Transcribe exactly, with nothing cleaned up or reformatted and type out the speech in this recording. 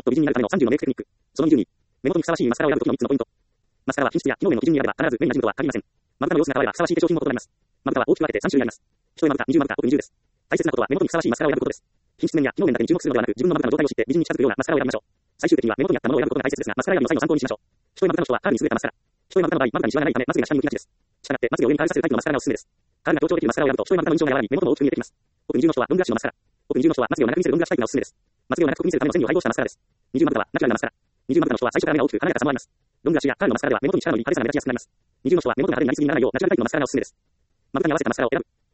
と美人になるためのさんじゅうのメイクテクニック。そのにじゅうに、目元にふさわしいマスカラを選ぶときのみっつのポイント。マスカラは品質や機能面の基準にあれば必ず目に馴染むとは限りません。まぶたの様子が変わればふさわしい化粧品も異なります。まぶたは大きく分けてさん種類あります。一重まぶた、二重まぶた、奥二重です。大切なことは目元にふさわしいマスカラを選ぶことです。品質面や機能面だけに注目するのではなく、自分のまぶたの状態を知って美人に近づくようなマスカラを選びましょう。最終的には目元に合ったものを選ぶことが大切ですが、マスカラ選びの際の参考にしましょう。一重まぶたの人はカラーに優れたマスカラ。一重まぶたの場合、まぶたにシワがないためまつげが下に向きがちです。したがってまつげを上に垂れさせるタイプのマスカラがおすすめです。カラーが強調できるマスカラを選ぶと、一重まぶたの印象が和らぎ、目元も大きく見えてきます。奥二重の人はロングラッシュのマスカラ。奥二重の人はまつげを長く見せるロングラッシュタイプがおすすめです。まつげを長く見せるための線を配合したマスカラです。二重まぶたはナチュラルなマスカラ。二重まぶたの人は最初から目が大きく華やかさもあります。ロングラッシュやカールのマスカラでは目元に力の入り派手さが目立ちやすくなります。二重の人は目元が派手になりすぎにならないようナチュラルタイプのマスカラがおすすめです。まぶたに合わせたマスカラを選ぶ。